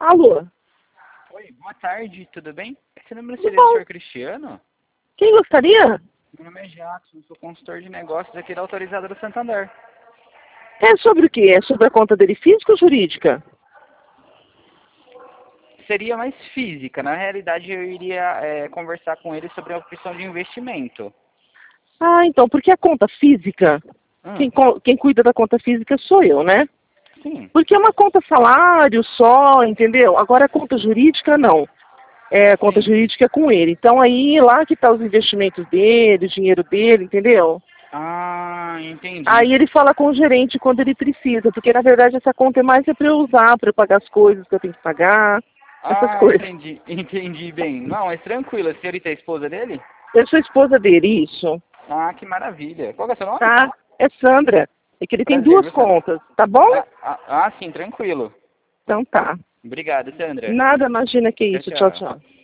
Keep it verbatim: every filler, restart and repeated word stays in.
Alô? Oi, boa tarde, tudo bem? Esse número Tudo seria do bom? senhor Cristiano? Quem gostaria? Meu nome é Jackson, sou consultor de negócios aqui da Autorizada do Santander. É sobre o quê? É sobre a conta dele física ou jurídica? Seria mais física, na realidade eu iria é, conversar com ele sobre a opção de investimento. Ah, então, porque a conta física, Hum, quem, co- quem cuida da conta física sou eu, né? sim. Porque é uma conta salário só, entendeu? Agora a conta jurídica não. É a conta Sim. jurídica é com ele. Então aí lá que tá os investimentos dele, o dinheiro dele, entendeu? Ah, entendi. Aí ele fala com o gerente quando ele precisa, porque na verdade essa conta é mais é para eu usar, para eu pagar as coisas que eu tenho que pagar, essas Ah, coisas. entendi, entendi bem. Não, mas tranquilo, a senhorita é a esposa dele? Eu sou esposa dele, isso, Ah, que maravilha. Qual que é o seu nome? tá? É Sandra. É que ele tem Prazer, duas viu, Sandra? contas, tá bom? Ah, ah, ah, sim, tranquilo. Então tá. Obrigado, Sandra. Nada, imagina que Tchau, isso. Tchau, tchau. tchau.